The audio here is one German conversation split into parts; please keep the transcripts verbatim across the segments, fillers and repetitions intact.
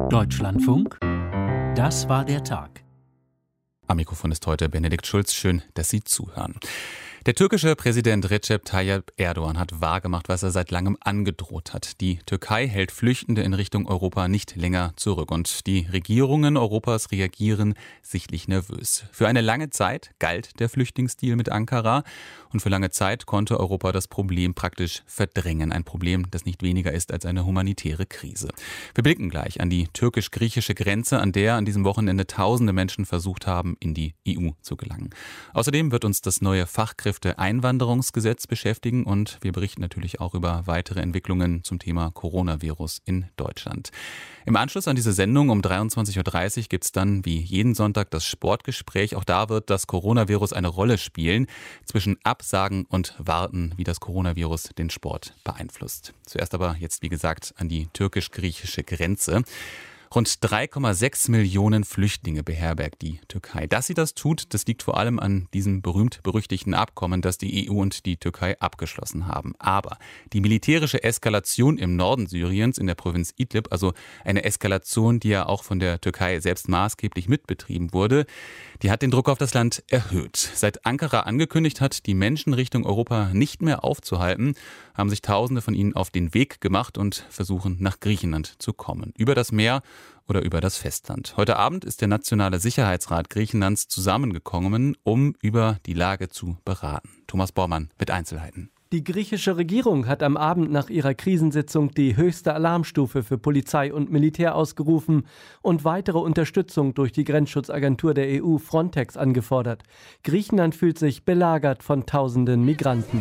Deutschlandfunk, das war der Tag. Am Mikrofon ist heute Benedikt Schulz. Schön, dass Sie zuhören. Der türkische Präsident Recep Tayyip Erdogan hat wahrgemacht, was er seit langem angedroht hat. Die Türkei hält Flüchtende in Richtung Europa nicht länger zurück und die Regierungen Europas reagieren sichtlich nervös. Für eine lange Zeit galt der Flüchtlingsdeal mit Ankara und für lange Zeit konnte Europa das Problem praktisch verdrängen. Ein Problem, das nicht weniger ist als eine humanitäre Krise. Wir blicken gleich an die türkisch-griechische Grenze, an der an diesem Wochenende tausende Menschen versucht haben, in die E U zu gelangen. Außerdem wird uns das neue Fachkräfte-Einwanderungsgesetz beschäftigen und wir berichten natürlich auch über weitere Entwicklungen zum Thema Coronavirus in Deutschland. Im Anschluss an diese Sendung um dreiundzwanzig Uhr dreißig gibt es dann wie jeden Sonntag das Sportgespräch. Auch da wird das Coronavirus eine Rolle spielen. Zwischen Absagen und Warten, wie das Coronavirus den Sport beeinflusst. Zuerst aber jetzt, wie gesagt, an die türkisch-griechische Grenze. Rund drei Komma sechs Millionen Flüchtlinge beherbergt die Türkei. Dass sie das tut, das liegt vor allem an diesem berühmt-berüchtigten Abkommen, das die E U und die Türkei abgeschlossen haben. Aber die militärische Eskalation im Norden Syriens in der Provinz Idlib, also eine Eskalation, die ja auch von der Türkei selbst maßgeblich mitbetrieben wurde, die hat den Druck auf das Land erhöht. Seit Ankara angekündigt hat, die Menschen Richtung Europa nicht mehr aufzuhalten, haben sich Tausende von ihnen auf den Weg gemacht und versuchen, nach Griechenland zu kommen. Über das Meer oder über das Festland. Heute Abend ist der Nationale Sicherheitsrat Griechenlands zusammengekommen, um über die Lage zu beraten. Thomas Bormann mit Einzelheiten. Die griechische Regierung hat am Abend nach ihrer Krisensitzung die höchste Alarmstufe für Polizei und Militär ausgerufen und weitere Unterstützung durch die Grenzschutzagentur der E U Frontex angefordert. Griechenland fühlt sich belagert von tausenden Migranten.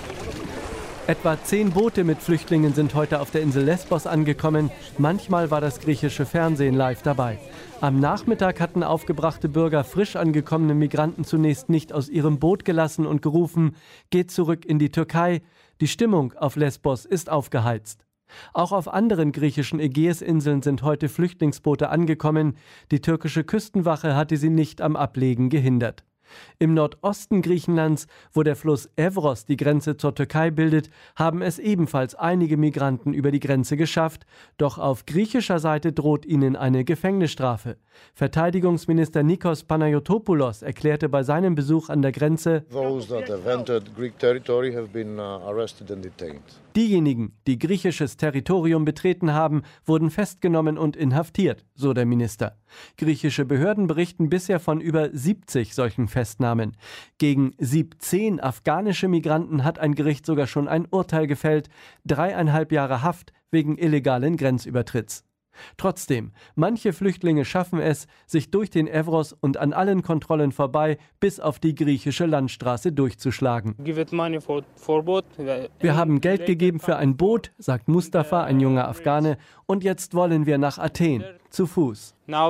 Etwa zehn Boote mit Flüchtlingen sind heute auf der Insel Lesbos angekommen. Manchmal war das griechische Fernsehen live dabei. Am Nachmittag hatten aufgebrachte Bürger frisch angekommene Migranten zunächst nicht aus ihrem Boot gelassen und gerufen, geht zurück in die Türkei. Die Stimmung auf Lesbos ist aufgeheizt. Auch auf anderen griechischen Ägäisinseln sind heute Flüchtlingsboote angekommen. Die türkische Küstenwache hatte sie nicht am Ablegen gehindert. Im Nordosten Griechenlands, wo der Fluss Evros die Grenze zur Türkei bildet, haben es ebenfalls einige Migranten über die Grenze geschafft. Doch auf griechischer Seite droht ihnen eine Gefängnisstrafe. Verteidigungsminister Nikos Panayotopoulos erklärte bei seinem Besuch an der Grenze: Diejenigen, die griechisches Territorium betreten haben, wurden festgenommen und inhaftiert, so der Minister. Griechische Behörden berichten bisher von über siebzig solchen Festnahmen. Gegen siebzehn afghanische Migranten hat ein Gericht sogar schon ein Urteil gefällt, dreieinhalb Jahre Haft wegen illegalen Grenzübertritts. Trotzdem, manche Flüchtlinge schaffen es, sich durch den Evros und an allen Kontrollen vorbei bis auf die griechische Landstraße durchzuschlagen. Wir haben Geld gegeben für ein Boot, sagt Mustafa, ein junger Afghane, und jetzt wollen wir nach Athen, zu Fuß.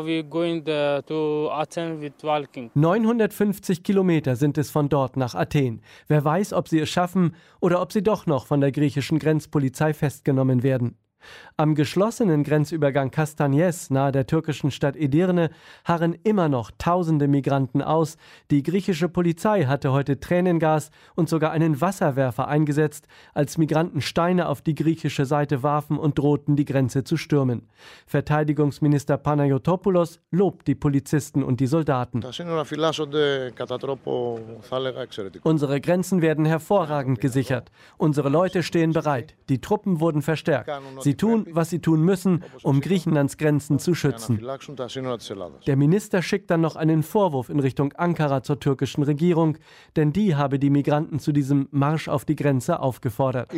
neunhundertfünfzig Kilometer sind es von dort nach Athen. Wer weiß, ob sie es schaffen oder ob sie doch noch von der griechischen Grenzpolizei festgenommen werden. Am geschlossenen Grenzübergang Kastanyes nahe der türkischen Stadt Edirne harren immer noch tausende Migranten aus. Die griechische Polizei hatte heute Tränengas und sogar einen Wasserwerfer eingesetzt, als Migranten Steine auf die griechische Seite warfen und drohten, die Grenze zu stürmen. Verteidigungsminister Panayotopoulos lobt die Polizisten und die Soldaten. Unsere Grenzen werden hervorragend gesichert. Unsere Leute stehen bereit. Die Truppen wurden verstärkt. Sie tun, was sie tun müssen, um Griechenlands Grenzen zu schützen. Der Minister schickt dann noch einen Vorwurf in Richtung Ankara zur türkischen Regierung, denn die habe die Migranten zu diesem Marsch auf die Grenze aufgefordert.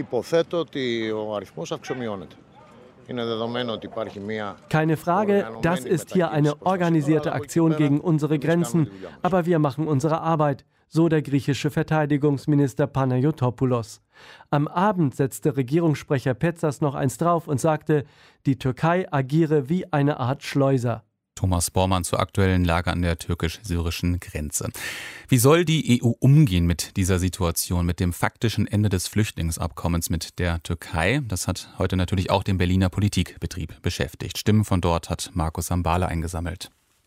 Keine Frage, das ist hier eine organisierte Aktion gegen unsere Grenzen, aber wir machen unsere Arbeit, so der griechische Verteidigungsminister Panayotopoulos. Am Abend setzte Regierungssprecher Petsas noch eins drauf und sagte, die Türkei agiere wie eine Art Schleuser. Thomas Bormann zur aktuellen Lage an der türkisch-syrischen Grenze. Wie soll die E U umgehen mit dieser Situation, mit dem faktischen Ende des Flüchtlingsabkommens mit der Türkei? Das hat heute natürlich auch den Berliner Politikbetrieb beschäftigt. Stimmen von dort hat Markus Sambale eingesammelt.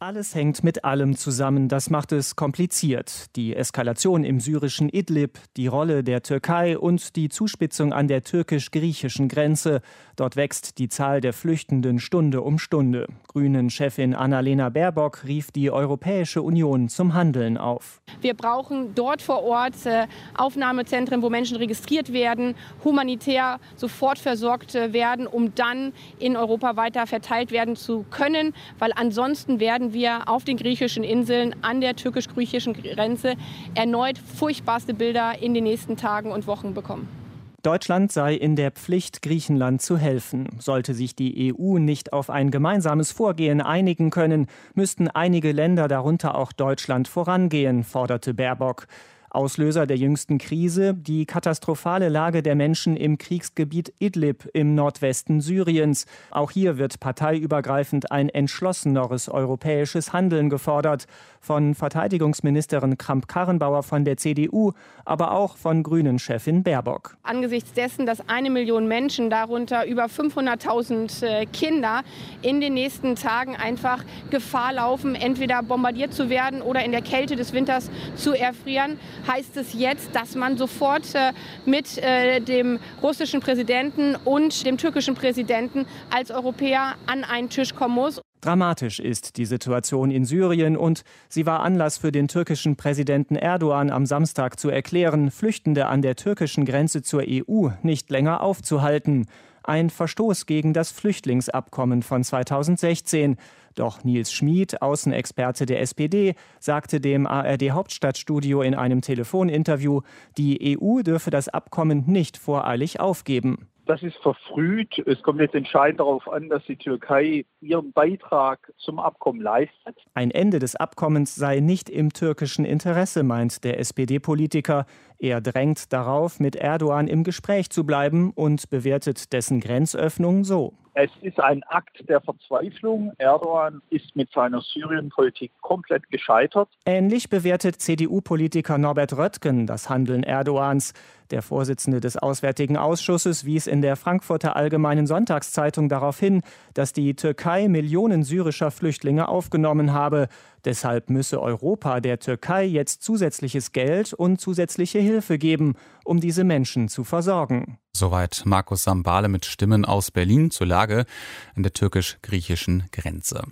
Alles hängt mit allem zusammen, das macht es kompliziert. Die Eskalation im syrischen Idlib, die Rolle der Türkei und die Zuspitzung an der türkisch-griechischen Grenze. Dort wächst die Zahl der Flüchtenden Stunde um Stunde. Grünen-Chefin Annalena Baerbock rief die Europäische Union zum Handeln auf. Wir brauchen dort vor Ort äh, Aufnahmezentren, wo Menschen registriert werden, humanitär sofort versorgt äh, werden, um dann in Europa weiter verteilt werden zu können, weil ansonsten werden wir auf den griechischen Inseln an der türkisch-griechischen Grenze erneut furchtbarste Bilder in den nächsten Tagen und Wochen bekommen. Deutschland sei in der Pflicht, Griechenland zu helfen. Sollte sich die E U nicht auf ein gemeinsames Vorgehen einigen können, müssten einige Länder, darunter auch Deutschland, vorangehen, forderte Baerbock. Auslöser der jüngsten Krise, die katastrophale Lage der Menschen im Kriegsgebiet Idlib im Nordwesten Syriens. Auch hier wird parteiübergreifend ein entschlosseneres europäisches Handeln gefordert. Von Verteidigungsministerin Kramp-Karrenbauer von der C D U, aber auch von Grünen-Chefin Baerbock. Angesichts dessen, dass eine Million Menschen, darunter über fünfhunderttausend Kinder, in den nächsten Tagen einfach Gefahr laufen, entweder bombardiert zu werden oder in der Kälte des Winters zu erfrieren, heißt es jetzt, dass man sofort äh, mit äh, dem russischen Präsidenten und dem türkischen Präsidenten als Europäer an einen Tisch kommen muss. Dramatisch ist die Situation in Syrien und sie war Anlass für den türkischen Präsidenten Erdogan am Samstag zu erklären, Flüchtende an der türkischen Grenze zur E U nicht länger aufzuhalten. Ein Verstoß gegen das Flüchtlingsabkommen von zweitausendsechzehn. Doch Nils Schmid, Außenexperte der S P D, sagte dem A R D-Hauptstadtstudio in einem Telefoninterview, die E U dürfe das Abkommen nicht voreilig aufgeben. Das ist verfrüht. Es kommt jetzt entscheidend darauf an, dass die Türkei ihren Beitrag zum Abkommen leistet. Ein Ende des Abkommens sei nicht im türkischen Interesse, meint der S P D-Politiker. Er drängt darauf, mit Erdogan im Gespräch zu bleiben und bewertet dessen Grenzöffnung so. Es ist ein Akt der Verzweiflung. Erdogan ist mit seiner Syrien-Politik komplett gescheitert. Ähnlich bewertet C D U-Politiker Norbert Röttgen das Handeln Erdogans. Der Vorsitzende des Auswärtigen Ausschusses wies in der Frankfurter Allgemeinen Sonntagszeitung darauf hin, dass die Türkei Millionen syrischer Flüchtlinge aufgenommen habe. Deshalb müsse Europa der Türkei jetzt zusätzliches Geld und zusätzliche Hilfe geben, um diese Menschen zu versorgen. Soweit Markus Sambale mit Stimmen aus Berlin zur Lage an der türkisch-griechischen Grenze.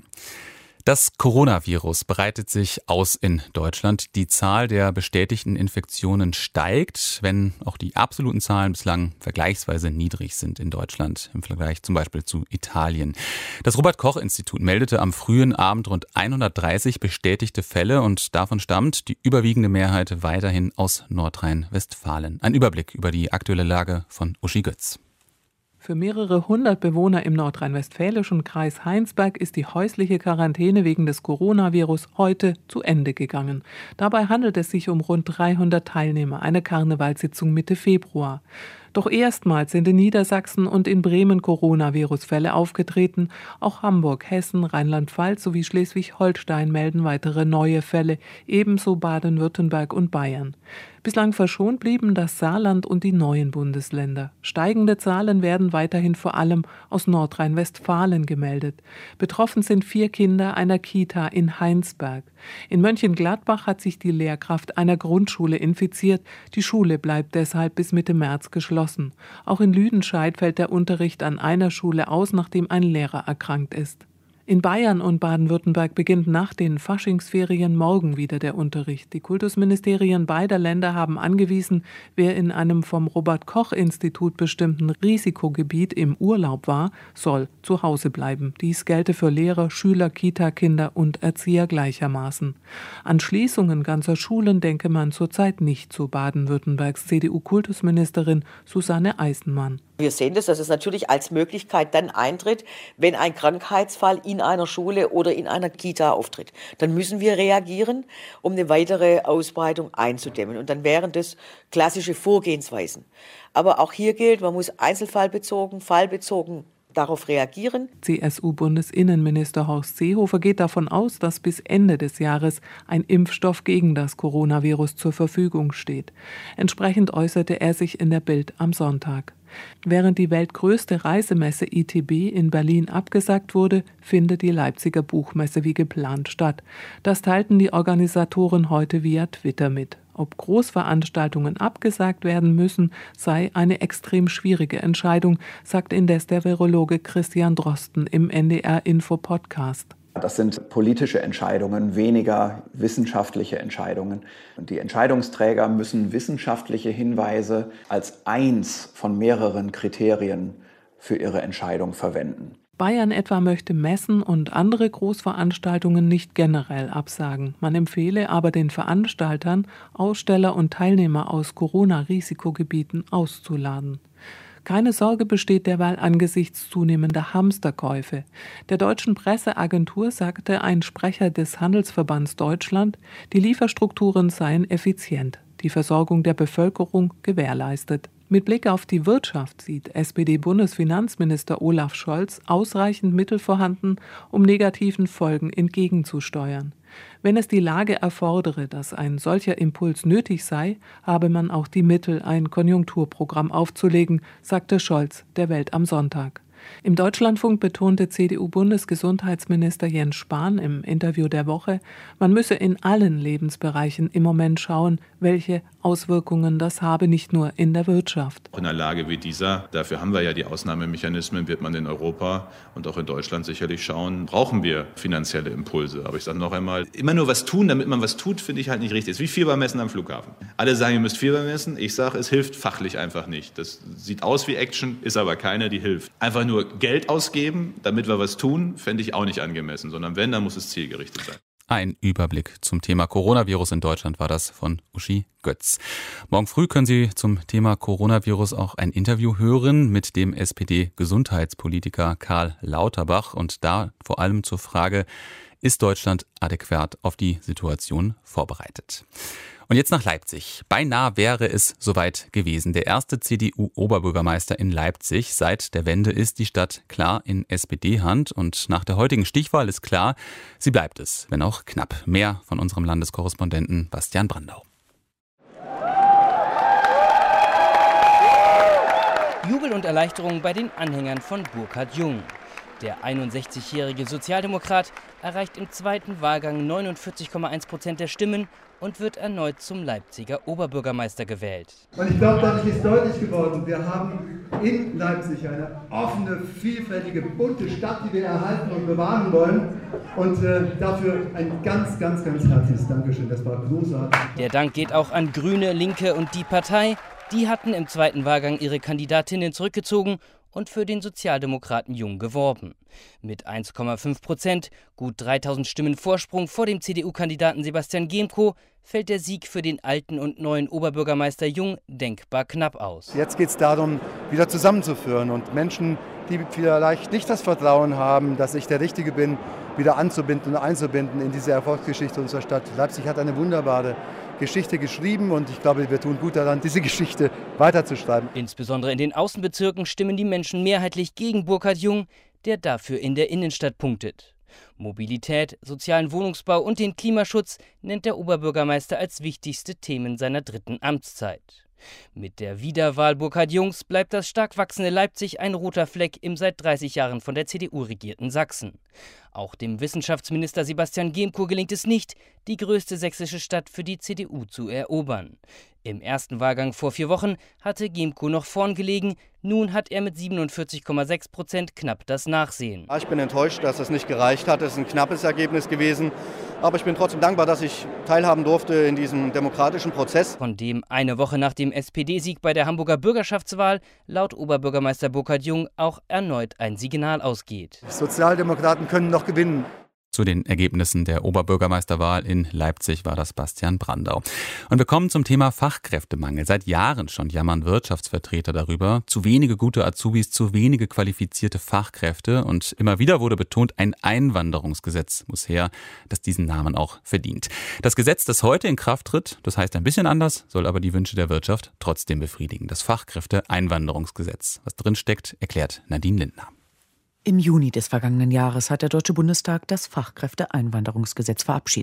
Das Coronavirus breitet sich aus in Deutschland. Die Zahl der bestätigten Infektionen steigt, wenn auch die absoluten Zahlen bislang vergleichsweise niedrig sind in Deutschland im Vergleich zum Beispiel zu Italien. Das Robert-Koch-Institut meldete am frühen Abend rund hundertdreißig bestätigte Fälle und davon stammt die überwiegende Mehrheit weiterhin aus Nordrhein-Westfalen. Ein Überblick über die aktuelle Lage von Uschi Götz. Für mehrere hundert Bewohner im nordrhein-westfälischen Kreis Heinsberg ist die häusliche Quarantäne wegen des Coronavirus heute zu Ende gegangen. Dabei handelt es sich um rund dreihundert Teilnehmer, eine Karnevalssitzung Mitte Februar. Doch erstmals sind in Niedersachsen und in Bremen Coronavirus-Fälle aufgetreten. Auch Hamburg, Hessen, Rheinland-Pfalz sowie Schleswig-Holstein melden weitere neue Fälle, ebenso Baden-Württemberg und Bayern. Bislang verschont blieben das Saarland und die neuen Bundesländer. Steigende Zahlen werden weiterhin vor allem aus Nordrhein-Westfalen gemeldet. Betroffen sind vier Kinder einer Kita in Heinsberg. In Mönchengladbach hat sich die Lehrkraft einer Grundschule infiziert. Die Schule bleibt deshalb bis Mitte März geschlossen. Auch in Lüdenscheid fällt der Unterricht an einer Schule aus, nachdem ein Lehrer erkrankt ist. In Bayern und Baden-Württemberg beginnt nach den Faschingsferien morgen wieder der Unterricht. Die Kultusministerien beider Länder haben angewiesen, wer in einem vom Robert-Koch-Institut bestimmten Risikogebiet im Urlaub war, soll zu Hause bleiben. Dies gelte für Lehrer, Schüler, Kita-Kinder und Erzieher gleichermaßen. An Schließungen ganzer Schulen denke man zurzeit nicht, so Baden-Württembergs C D U-Kultusministerin Susanne Eisenmann. Wir sehen das, dass es natürlich als Möglichkeit dann eintritt, wenn ein Krankheitsfall in einer Schule oder in einer Kita auftritt. Dann müssen wir reagieren, um eine weitere Ausbreitung einzudämmen. Und dann wären das klassische Vorgehensweisen. Aber auch hier gilt, man muss einzelfallbezogen, fallbezogen darauf reagieren. C S U-Bundesinnenminister Horst Seehofer geht davon aus, dass bis Ende des Jahres ein Impfstoff gegen das Coronavirus zur Verfügung steht. Entsprechend äußerte er sich in der Bild am Sonntag. Während die weltgrößte Reisemesse I T B in Berlin abgesagt wurde, findet die Leipziger Buchmesse wie geplant statt. Das teilten die Organisatoren heute via Twitter mit. Ob Großveranstaltungen abgesagt werden müssen, sei eine extrem schwierige Entscheidung, sagt indes der Virologe Christian Drosten im N D R-Info-Podcast. Das sind politische Entscheidungen, weniger wissenschaftliche Entscheidungen. Und die Entscheidungsträger müssen wissenschaftliche Hinweise als eins von mehreren Kriterien für ihre Entscheidung verwenden. Bayern etwa möchte Messen und andere Großveranstaltungen nicht generell absagen. Man empfehle aber den Veranstaltern, Aussteller und Teilnehmer aus Corona-Risikogebieten auszuladen. Keine Sorge besteht derweil angesichts zunehmender Hamsterkäufe. Der deutschen Presseagentur sagte ein Sprecher des Handelsverbands Deutschland, die Lieferstrukturen seien effizient, die Versorgung der Bevölkerung gewährleistet. Mit Blick auf die Wirtschaft sieht S P D-Bundesfinanzminister Olaf Scholz ausreichend Mittel vorhanden, um negativen Folgen entgegenzusteuern. Wenn es die Lage erfordere, dass ein solcher Impuls nötig sei, habe man auch die Mittel, ein Konjunkturprogramm aufzulegen, sagte Scholz der Welt am Sonntag. Im Deutschlandfunk betonte C D U-Bundesgesundheitsminister Jens Spahn im Interview der Woche, man müsse in allen Lebensbereichen im Moment schauen, welche Auswirkungen das habe, nicht nur in der Wirtschaft. Auch in einer Lage wie dieser, dafür haben wir ja die Ausnahmemechanismen, wird man in Europa und auch in Deutschland sicherlich schauen, brauchen wir finanzielle Impulse. Aber ich sage noch einmal, immer nur was tun, damit man was tut, finde ich halt nicht richtig. Es ist wie Fiebermessen am Flughafen. Alle sagen, ihr müsst Fieber messen. Ich sage, es hilft fachlich einfach nicht. Das sieht aus wie Action, ist aber keine, die hilft. Einfach nur Geld ausgeben, damit wir was tun, fände ich auch nicht angemessen, sondern wenn, dann muss es zielgerichtet sein. Ein Überblick zum Thema Coronavirus in Deutschland war das von Uschi Götz. Morgen früh können Sie zum Thema Coronavirus auch ein Interview hören mit dem S P D-Gesundheitspolitiker Karl Lauterbach und da vor allem zur Frage, ist Deutschland adäquat auf die Situation vorbereitet? Und jetzt nach Leipzig. Beinahe wäre es soweit gewesen. Der erste C D U-Oberbürgermeister in Leipzig. Seit der Wende ist die Stadt klar in S P D-Hand. Und nach der heutigen Stichwahl ist klar, sie bleibt es, wenn auch knapp. Mehr von unserem Landeskorrespondenten Bastian Brandau. Jubel und Erleichterung bei den Anhängern von Burkhard Jung. Der einundsechzigjährige Sozialdemokrat erreicht im zweiten Wahlgang neunundvierzig Komma eins Prozent der Stimmen und wird erneut zum Leipziger Oberbürgermeister gewählt. Und ich glaube, dadurch ist deutlich geworden, wir haben in Leipzig eine offene, vielfältige, bunte Stadt, die wir erhalten und bewahren wollen. Und äh, dafür ein ganz, ganz, ganz herzliches Dankeschön. Das war großartig. Der Dank geht auch an Grüne, Linke und die Partei. Die hatten im zweiten Wahlgang ihre Kandidatinnen zurückgezogen und für den Sozialdemokraten Jung geworben. Mit eins Komma fünf Prozent, gut dreitausend Stimmen Vorsprung vor dem C D U-Kandidaten Sebastian Gemko, fällt der Sieg für den alten und neuen Oberbürgermeister Jung denkbar knapp aus. Jetzt geht es darum, wieder zusammenzuführen und Menschen, die vielleicht nicht das Vertrauen haben, dass ich der Richtige bin, wieder anzubinden und einzubinden in diese Erfolgsgeschichte unserer Stadt. Leipzig hat eine wunderbare Geschichte geschrieben und ich glaube, wir tun gut daran, diese Geschichte weiterzuschreiben. Insbesondere in den Außenbezirken stimmen die Menschen mehrheitlich gegen Burkhard Jung, der dafür in der Innenstadt punktet. Mobilität, sozialen Wohnungsbau und den Klimaschutz nennt der Oberbürgermeister als wichtigste Themen seiner dritten Amtszeit. Mit der Wiederwahl Burkhard Jungs bleibt das stark wachsende Leipzig ein roter Fleck im seit dreißig Jahren von der C D U regierten Sachsen. Auch dem Wissenschaftsminister Sebastian Gemko gelingt es nicht, die größte sächsische Stadt für die C D U zu erobern. Im ersten Wahlgang vor vier Wochen hatte Gemko noch vorn gelegen, nun hat er mit siebenundvierzig Komma sechs Prozent knapp das Nachsehen. Ich bin enttäuscht, dass es nicht gereicht hat. Es ist ein knappes Ergebnis gewesen. Aber ich bin trotzdem dankbar, dass ich teilhaben durfte in diesem demokratischen Prozess. Von dem eine Woche nach dem S P D-Sieg bei der Hamburger Bürgerschaftswahl laut Oberbürgermeister Burkhard Jung auch erneut ein Signal ausgeht. Die Sozialdemokraten können noch gewinnen. Zu den Ergebnissen der Oberbürgermeisterwahl in Leipzig war das Bastian Brandau. Und wir kommen zum Thema Fachkräftemangel. Seit Jahren schon jammern Wirtschaftsvertreter darüber. Zu wenige gute Azubis, zu wenige qualifizierte Fachkräfte. Und immer wieder wurde betont, ein Einwanderungsgesetz muss her, das diesen Namen auch verdient. Das Gesetz, das heute in Kraft tritt, das heißt ein bisschen anders, soll aber die Wünsche der Wirtschaft trotzdem befriedigen. Das Fachkräfte-Einwanderungsgesetz. Was drin steckt, erklärt Nadine Lindner. Im Juni des vergangenen Jahres hat der Deutsche Bundestag das Fachkräfteeinwanderungsgesetz verabschiedet.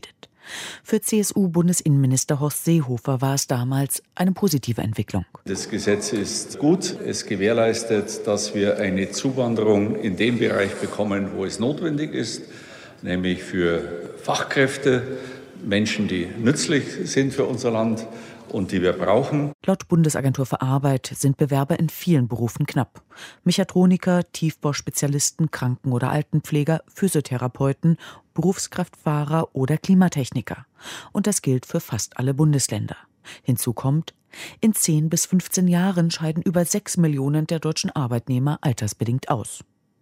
Für C S U-Bundesinnenminister Horst Seehofer war es damals eine positive Entwicklung. Das Gesetz ist gut. Es gewährleistet, dass wir eine Zuwanderung in dem Bereich bekommen, wo es notwendig ist, nämlich für Fachkräfte, Menschen, die nützlich sind für unser Land und die wir brauchen. Laut Bundesagentur für Arbeit sind Bewerber in vielen Berufen knapp. Mechatroniker, Tiefbauspezialisten, Kranken- oder Altenpfleger, Physiotherapeuten, Berufskraftfahrer oder Klimatechniker. Und das gilt für fast alle Bundesländer. Hinzu kommt, in zehn bis fünfzehn Jahren scheiden über sechs Millionen der deutschen Arbeitnehmer altersbedingt aus.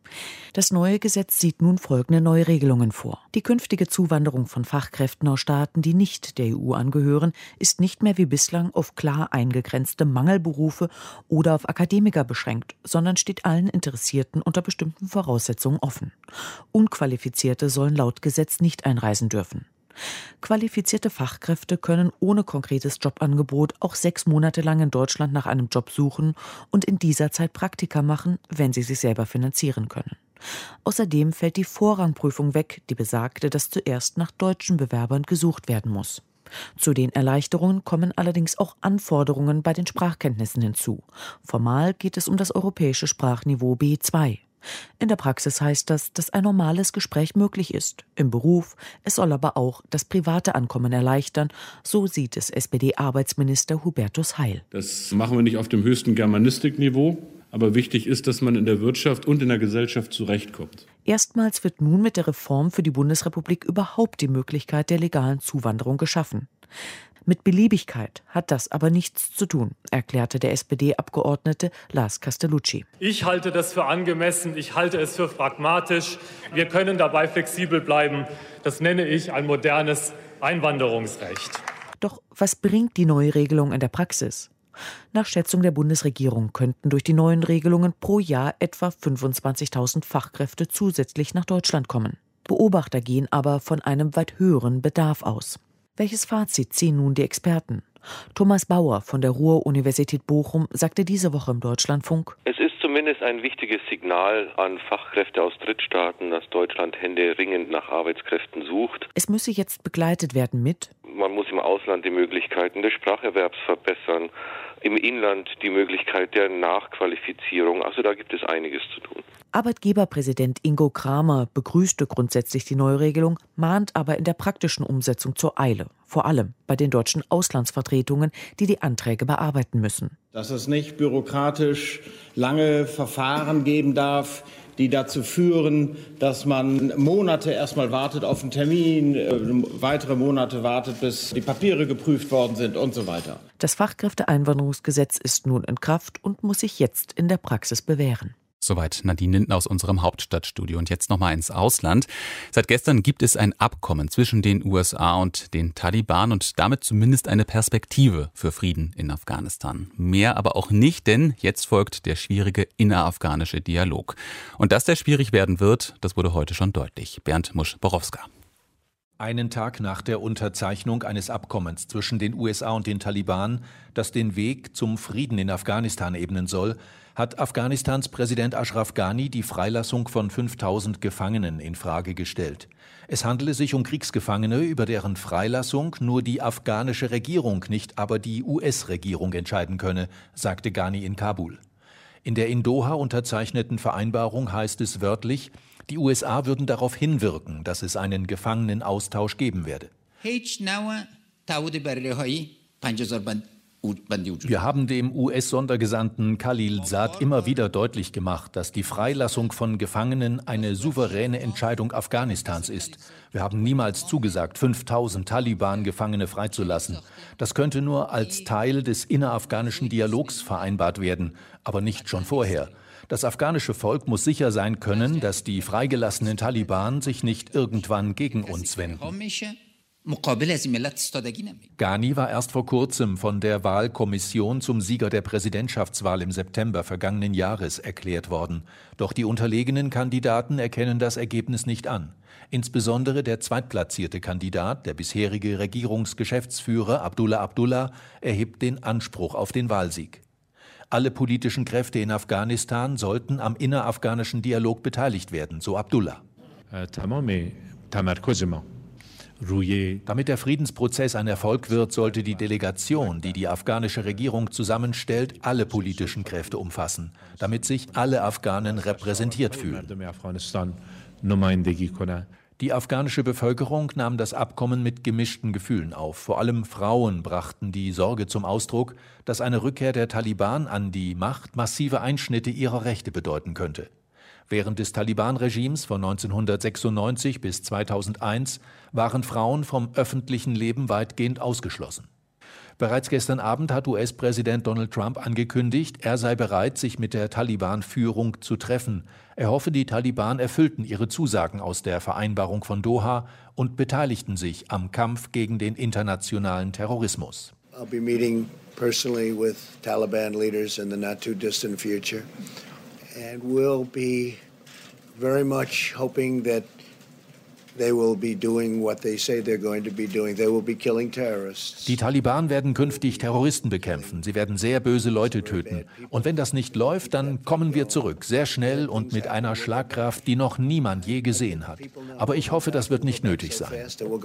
Das neue Gesetz sieht nun folgende Neuregelungen vor. Die künftige Zuwanderung von Fachkräften aus Staaten, die nicht der E U angehören, ist nicht mehr wie bislang auf klar eingegrenzte Mangelberufe oder auf Akademiker beschränkt, sondern steht allen Interessierten unter bestimmten Voraussetzungen offen. Unqualifizierte sollen laut Gesetz nicht einreisen dürfen. Qualifizierte Fachkräfte können ohne konkretes Jobangebot auch sechs Monate lang in Deutschland nach einem Job suchen und in dieser Zeit Praktika machen, wenn sie sich selber finanzieren können. Außerdem fällt die Vorrangprüfung weg, die besagte, dass zuerst nach deutschen Bewerbern gesucht werden muss. Zu den Erleichterungen kommen allerdings auch Anforderungen bei den Sprachkenntnissen hinzu. Formal geht es um das europäische Sprachniveau B zwei. In der Praxis heißt das, dass ein normales Gespräch möglich ist. Im Beruf, es soll aber auch das private Ankommen erleichtern, so sieht es S P D-Arbeitsminister Hubertus Heil. Das machen wir nicht auf dem höchsten Germanistikniveau, aber wichtig ist, dass man in der Wirtschaft und in der Gesellschaft zurechtkommt. Erstmals wird nun mit der Reform für die Bundesrepublik überhaupt die Möglichkeit der legalen Zuwanderung geschaffen. Mit Beliebigkeit hat das aber nichts zu tun, erklärte der S P D-Abgeordnete Lars Castellucci. Ich halte das für angemessen, ich halte es für pragmatisch. Wir können dabei flexibel bleiben. Das nenne ich ein modernes Einwanderungsrecht. Doch was bringt die neue Regelung in der Praxis? Nach Schätzung der Bundesregierung könnten durch die neuen Regelungen pro Jahr etwa fünfundzwanzigtausend Fachkräfte zusätzlich nach Deutschland kommen. Beobachter gehen aber von einem weit höheren Bedarf aus. Welches Fazit ziehen nun die Experten? Thomas Bauer von der Ruhr-Universität Bochum sagte diese Woche im Deutschlandfunk: Es ist zumindest ein wichtiges Signal an Fachkräfte aus Drittstaaten, dass Deutschland händeringend nach Arbeitskräften sucht. Es müsse jetzt begleitet werden mit: Man muss im Ausland die Möglichkeiten des Spracherwerbs verbessern, im Inland die Möglichkeit der Nachqualifizierung. Also da gibt es einiges zu tun. Arbeitgeberpräsident Ingo Kramer begrüßte grundsätzlich die Neuregelung, mahnt aber in der praktischen Umsetzung zur Eile. Vor allem bei den deutschen Auslandsvertretungen, die die Anträge bearbeiten müssen. Dass es nicht bürokratisch lange Verfahren geben darf, die dazu führen, dass man Monate erstmal wartet auf einen Termin, weitere Monate wartet, bis die Papiere geprüft worden sind und so weiter. Das Fachkräfteeinwanderungsgesetz ist nun in Kraft und muss sich jetzt in der Praxis bewähren. Soweit Nadine Linden aus unserem Hauptstadtstudio. Und jetzt nochmal ins Ausland. Seit gestern gibt es ein Abkommen zwischen den U S A und den Taliban und damit zumindest eine Perspektive für Frieden in Afghanistan. Mehr aber auch nicht, denn jetzt folgt der schwierige innerafghanische Dialog. Und dass der schwierig werden wird, das wurde heute schon deutlich. Bernd Musch-Borowska. Einen Tag nach der Unterzeichnung eines Abkommens zwischen den U S A und den Taliban, das den Weg zum Frieden in Afghanistan ebnen soll, hat Afghanistans Präsident Ashraf Ghani die Freilassung von fünftausend Gefangenen in Frage gestellt. Es handele sich um Kriegsgefangene, über deren Freilassung nur die afghanische Regierung, nicht aber die U S-Regierung entscheiden könne, sagte Ghani in Kabul. In der in Doha unterzeichneten Vereinbarung heißt es wörtlich, die U S A würden darauf hinwirken, dass es einen Gefangenenaustausch geben werde. Wir haben dem U S-Sondergesandten Khalil Saad immer wieder deutlich gemacht, dass die Freilassung von Gefangenen eine souveräne Entscheidung Afghanistans ist. Wir haben niemals zugesagt, fünftausend Taliban-Gefangene freizulassen. Das könnte nur als Teil des innerafghanischen Dialogs vereinbart werden, aber nicht schon vorher. Das afghanische Volk muss sicher sein können, dass die freigelassenen Taliban sich nicht irgendwann gegen uns wenden. Ghani war erst vor kurzem von der Wahlkommission zum Sieger der Präsidentschaftswahl im September vergangenen Jahres erklärt worden. Doch die unterlegenen Kandidaten erkennen das Ergebnis nicht an. Insbesondere der zweitplatzierte Kandidat, der bisherige Regierungsgeschäftsführer Abdullah Abdullah, erhebt den Anspruch auf den Wahlsieg. Alle politischen Kräfte in Afghanistan sollten am innerafghanischen Dialog beteiligt werden, so Abdullah. Damit der Friedensprozess ein Erfolg wird, sollte die Delegation, die die afghanische Regierung zusammenstellt, alle politischen Kräfte umfassen, damit sich alle Afghanen repräsentiert fühlen. Die afghanische Bevölkerung nahm das Abkommen mit gemischten Gefühlen auf. Vor allem Frauen brachten die Sorge zum Ausdruck, dass eine Rückkehr der Taliban an die Macht massive Einschnitte ihrer Rechte bedeuten könnte. Während des Taliban-Regimes von neunzehnhundertsechsundneunzig bis zweitausendeins waren Frauen vom öffentlichen Leben weitgehend ausgeschlossen. Bereits gestern Abend hat U S-Präsident Donald Trump angekündigt, er sei bereit, sich mit der Taliban-Führung zu treffen. Er hoffe, die Taliban erfüllten ihre Zusagen aus der Vereinbarung von Doha und beteiligten sich am Kampf gegen den internationalen Terrorismus. I'll be meeting personally with Taliban leaders in the not too distant future. And we'll be very much hoping that they will be doing what they say they're going to be doing. They will be killing terrorists. Die Taliban werden künftig Terroristen bekämpfen. Sie werden sehr böse Leute töten. Und wenn das nicht läuft, dann kommen wir zurück, sehr schnell und mit einer Schlagkraft, die noch niemand je gesehen hat. Aber ich hoffe, das wird nicht nötig sein.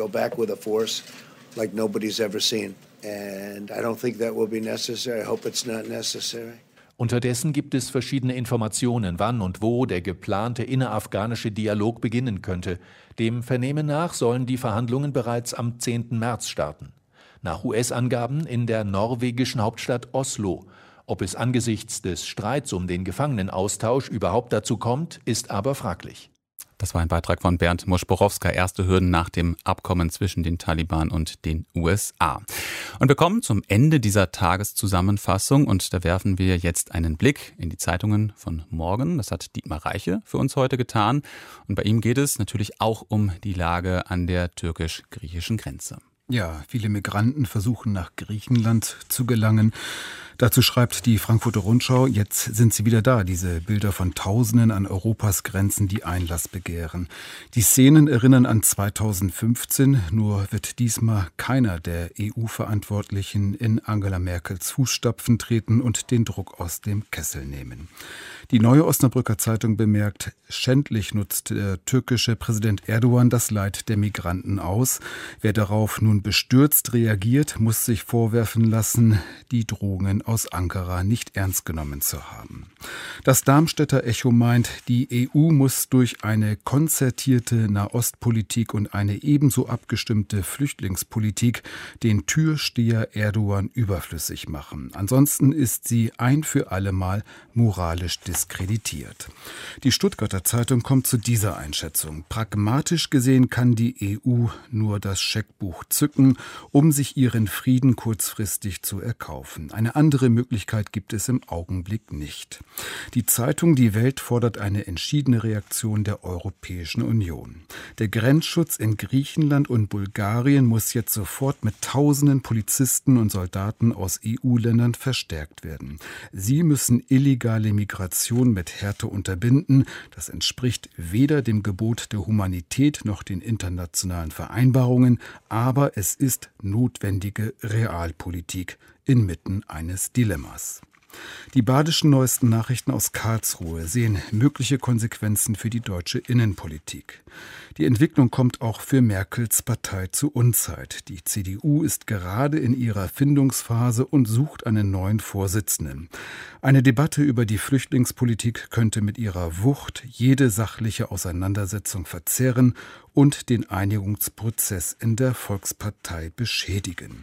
Like nobody's ever seen. And I don't think that will be necessary. I hope it's not necessary. Unterdessen gibt es verschiedene Informationen, wann und wo der geplante innerafghanische Dialog beginnen könnte. Dem Vernehmen nach sollen die Verhandlungen bereits am zehnten März starten. Nach U S-Angaben in der norwegischen Hauptstadt Oslo. Ob es angesichts des Streits um den Gefangenenaustausch überhaupt dazu kommt, ist aber fraglich. Das war ein Beitrag von Bernd Moschborowska. Erste Hürden nach dem Abkommen zwischen den Taliban und den U S A. Und wir kommen zum Ende dieser Tageszusammenfassung und da werfen wir jetzt einen Blick in die Zeitungen von morgen. Das hat Dietmar Reiche für uns heute getan. Und bei ihm geht es natürlich auch um die Lage an der türkisch-griechischen Grenze. Ja, viele Migranten versuchen nach Griechenland zu gelangen. Dazu schreibt die Frankfurter Rundschau, jetzt sind sie wieder da, diese Bilder von Tausenden an Europas Grenzen, die Einlass begehren. Die Szenen erinnern an zweitausendfünfzehn, nur wird diesmal keiner der E U-Verantwortlichen in Angela Merkels Fußstapfen treten und den Druck aus dem Kessel nehmen. Die Neue Osnabrücker Zeitung bemerkt, schändlich nutzt der türkische Präsident Erdogan das Leid der Migranten aus. Wer darauf nun bestürzt reagiert, muss sich vorwerfen lassen, die Drohungen aus Ankara nicht ernst genommen zu haben. Das Darmstädter Echo meint, die E U muss durch eine konzertierte Nahostpolitik und eine ebenso abgestimmte Flüchtlingspolitik den Türsteher Erdogan überflüssig machen. Ansonsten ist sie ein für alle Mal moralisch diskreditiert. Die Stuttgarter Zeitung kommt zu dieser Einschätzung. Pragmatisch gesehen kann die E U nur das Scheckbuch zücken, um sich ihren Frieden kurzfristig zu erkaufen. Eine andere Möglichkeit gibt es im Augenblick nicht. Die Zeitung Die Welt fordert eine entschiedene Reaktion der Europäischen Union. Der Grenzschutz in Griechenland und Bulgarien muss jetzt sofort mit tausenden Polizisten und Soldaten aus E U-Ländern verstärkt werden. Sie müssen illegale Migration mit Härte unterbinden. Das entspricht weder dem Gebot der Humanität noch den internationalen Vereinbarungen, aber es ist notwendige Realpolitik inmitten eines Dilemmas. Die badischen neuesten Nachrichten aus Karlsruhe sehen mögliche Konsequenzen für die deutsche Innenpolitik. Die Entwicklung kommt auch für Merkels Partei zu Unzeit. Die C D U ist gerade in ihrer Findungsphase und sucht einen neuen Vorsitzenden. Eine Debatte über die Flüchtlingspolitik könnte mit ihrer Wucht jede sachliche Auseinandersetzung verzerren und den Einigungsprozess in der Volkspartei beschädigen.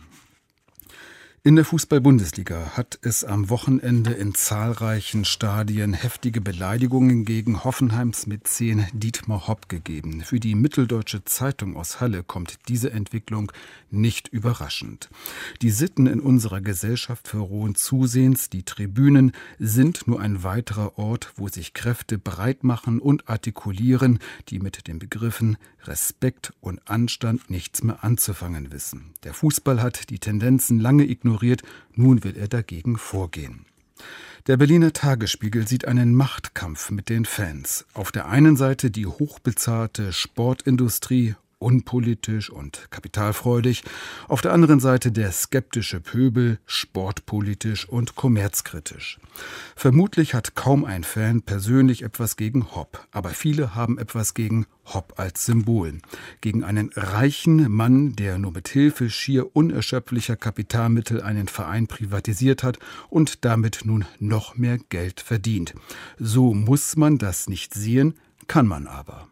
In der Fußball-Bundesliga hat es am Wochenende in zahlreichen Stadien heftige Beleidigungen gegen Hoffenheims Mäzen Dietmar Hopp gegeben. Für die Mitteldeutsche Zeitung aus Halle kommt diese Entwicklung nicht überraschend. Die Sitten in unserer Gesellschaft verrohen zusehends. Die Tribünen sind nur ein weiterer Ort, wo sich Kräfte breit machen und artikulieren, die mit den Begriffen Respekt und Anstand nichts mehr anzufangen wissen. Der Fußball hat die Tendenzen lange ignoriert, nun will er dagegen vorgehen. Der Berliner Tagesspiegel sieht einen Machtkampf mit den Fans. Auf der einen Seite die hochbezahlte Sportindustrie, unpolitisch und kapitalfreudig, auf der anderen Seite der skeptische Pöbel, sportpolitisch und kommerzkritisch. Vermutlich hat kaum ein Fan persönlich etwas gegen Hopp, aber viele haben etwas gegen Hopp als Symbol. Gegen einen reichen Mann, der nur mit Hilfe schier unerschöpflicher Kapitalmittel einen Verein privatisiert hat und damit nun noch mehr Geld verdient. So muss man das nicht sehen, kann man aber.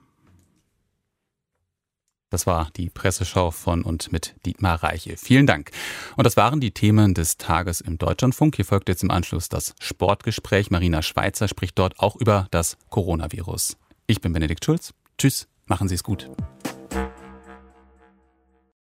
Das war die Presseschau von und mit Dietmar Reiche. Vielen Dank. Und das waren die Themen des Tages im Deutschlandfunk. Hier folgt jetzt im Anschluss das Sportgespräch. Marina Schweizer spricht dort auch über das Coronavirus. Ich bin Benedikt Schulz. Tschüss, machen Sie es gut.